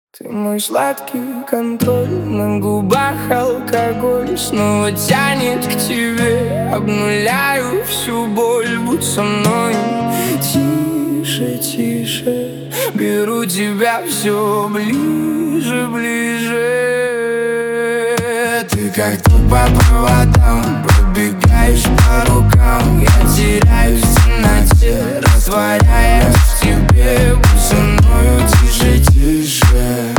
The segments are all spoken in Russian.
Ты мой сладкий контроль, на губах алкоголь снова тянет к тебе, обнуляю всю боль. Будь со мной тише, тише, беру тебя все ближе, ближе. Ты как ток по проводам, пробегаешь по рукам. Я теряюсь в темноте, растворяясь в тебе. Будь со мною тише, тише,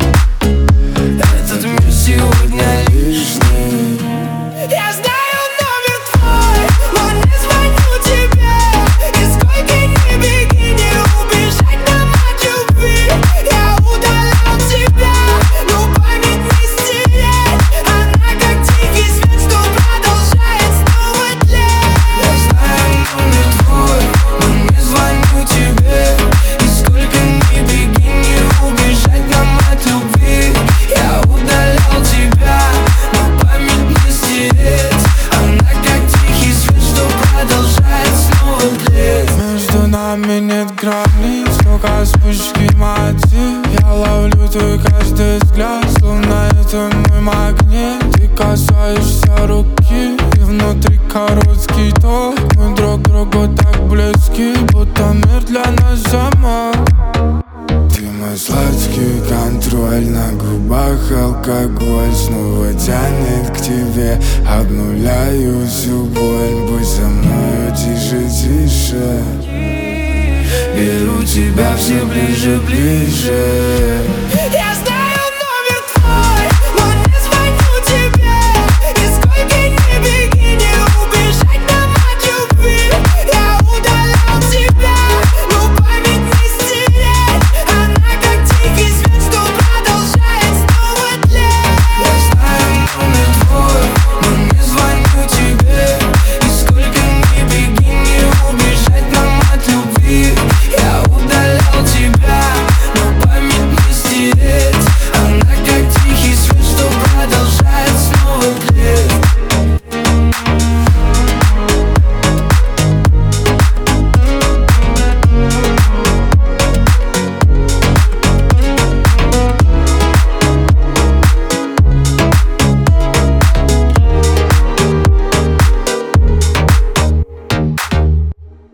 этот мир сегодня лишний. Я знаю номер твой, но не звоню тебе. И сколько ни беги, не убежать нам от любви. Я удалял тебя, но память не стереть. Она как тихий свет, что продолжает снова тлеть. Я знаю номер твой, но не звоню тебе. И сколько ни беги, не убежать нам от любви. Я удалял тебя, но память не стереть. Она как тихий свет, что продолжает снова тлеть. Между нами нет границ, только вспышки мотив. Я ловлю твой каждый взгляд, словно это мой магнит. Ты касаешься руки, и внутри короткий ток. Мы друг другу так близки, будто мир для нас замок. Ты мой сладкий контроль, на губах алкоголь снова тянет к тебе, обнуляю всю боль. Будь со мною тише, тише, Беру тебя все ближе, ближе.